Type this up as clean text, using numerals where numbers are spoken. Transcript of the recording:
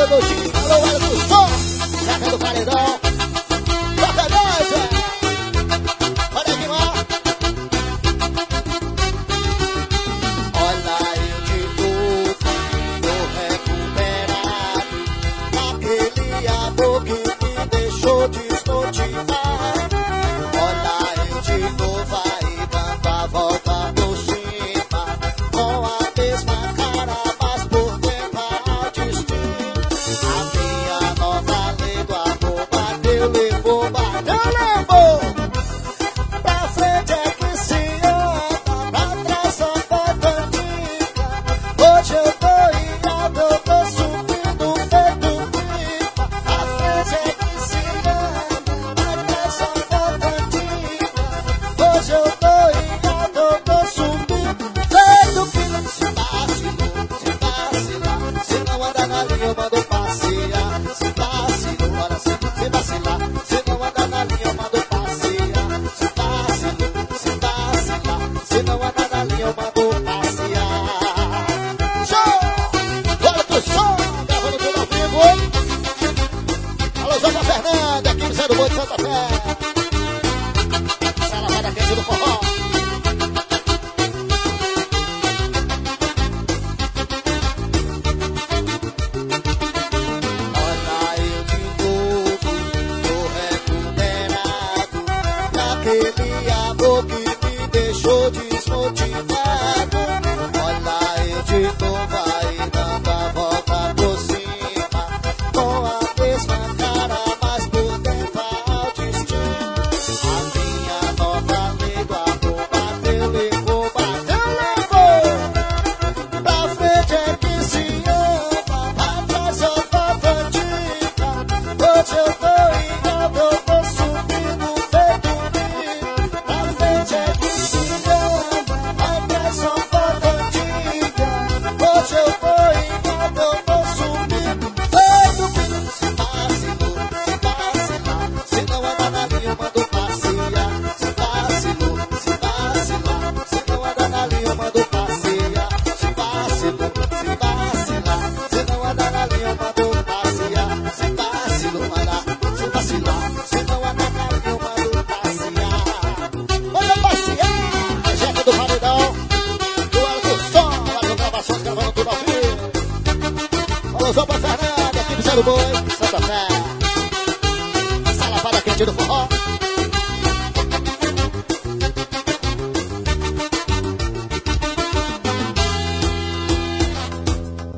Godinho, alô, galera do som, Serra do Paredão. Toca nós, olha aqui, ó. Olha eu de novo, tô recuperado. Aquele amor que me deixou desmotivado. Olha eu de novo aí, dando a volta por cima. Com a mesma cara, mas por dentro a destino. A minha nova lei do amor bateu, levou, bateu, levou. Pra frente é que se anda, pra trás só falta antiga. Hoje eu tô irado, eu tô subindo feito pipa. Pra frente é que se anda, pra trás só falta antiga. Hoje eu tô irado, eu tô subindo feito pipa. Se vacilar, se não anda na linha eu mando passear. Se vacilou, ora se vacilar, se não anda na linha eu mando passear. Se vacilar, se não anda na linha eu mando passear. Show! Bora pro som, gravando tudo ao vivo. Alô, Zona Fernanda, aqui no Zé do Boi de Santa Fé. Salavada quente do forró. Olha eu de novo, tô recuperado. Naquele amor que me deixou desmotivado. Olha eu de novo aí, dando a volta por cima. Com a mesma cara, mas por dentro a autoestima. A minha nova lei do amor bateu, levou, bateu, levou. Pra frente é que se anda, pra trás só falta antiga. Hoje eu tô irado, eu tô subindo feito bico. Pra frente é que se anda, pra trás só falta antiga. Hoje eu tô irado, eu tô subindo feito bico. Se vacilar, se não anda na linha eu mando passear. Se vacilou, se não anda na linha eu mando passear. Se vacilou, se não anda na linha eu mando passear. Se vacilou, se vacilar, se não anda na linha eu mando passear. Manda passear, Jeca do Paredão, do Alto Som, lá no Gravações, gravando tudo ao vivo. Alô, Zé Fernanda, aqui do Zé do Boi, Santa Fé. Salavada quente do forró.